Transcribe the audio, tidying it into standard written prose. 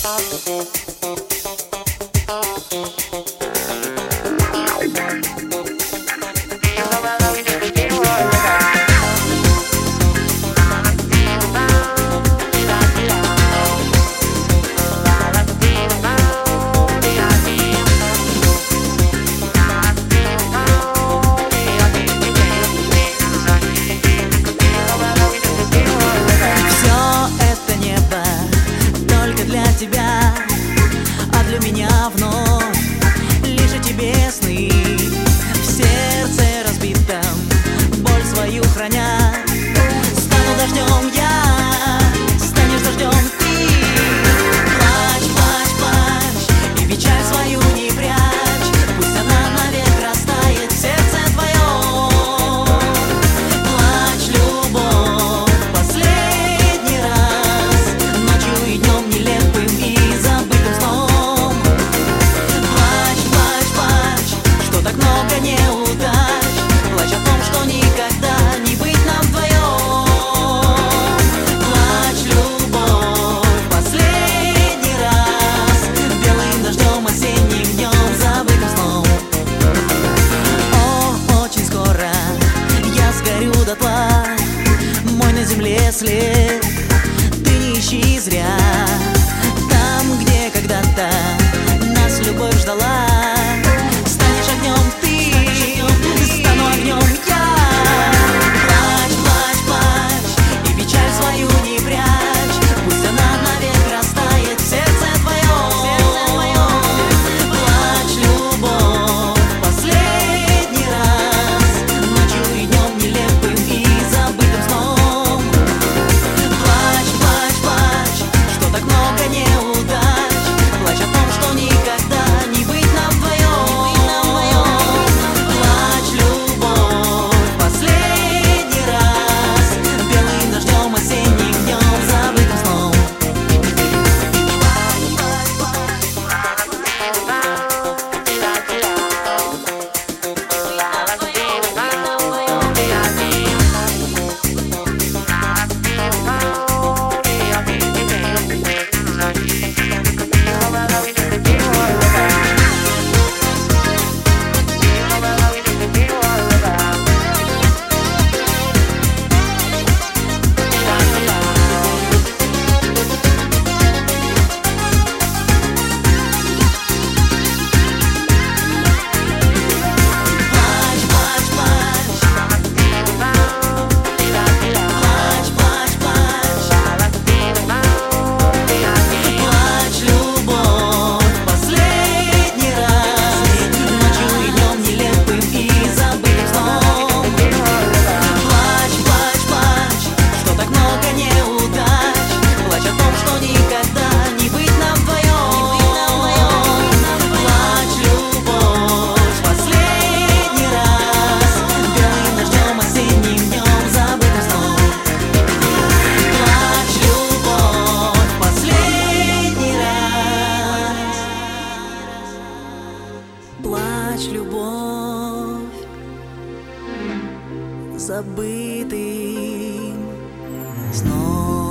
Тебя, а для меня вновь лишь о тебе сны. В сердце разбитом боль свою храня. Стану дождем я, станешь дождем ты. Плачь, плачь, плачь и печаль свою не прячь. Пусть она навек растает в сердце твоем. Плачь, любовь, последний раз, ночью и днем нелепым и забытым сном. Плачь, плачь, плачь, что так много неудач. Плачь о том, что никогда не быть нам вдвоем. Плачь, любовь, последний раз, белым дождем, осенним днем, забытым сном. О, очень скоро я сгорю дотла, мой на земле след ты не ищи зря. Там, где когда-то нас любовь ждала, станешь огнем ты, стану огнем я. Плачь, плачь, плачь и печаль свою не прячь. Пусть она навек растает в сердце твоем. Плачь, любовь, последний раз, ночью и днем нелепым и забытым сном. Плачь, плачь, плачь, что так много неудач. Плачь о том, что никогда не быть нам вдвоем. Плачь, любовь, последний раз, белым дождем, осенним днем, забытым сном. Плачь, любовь, забытым сном.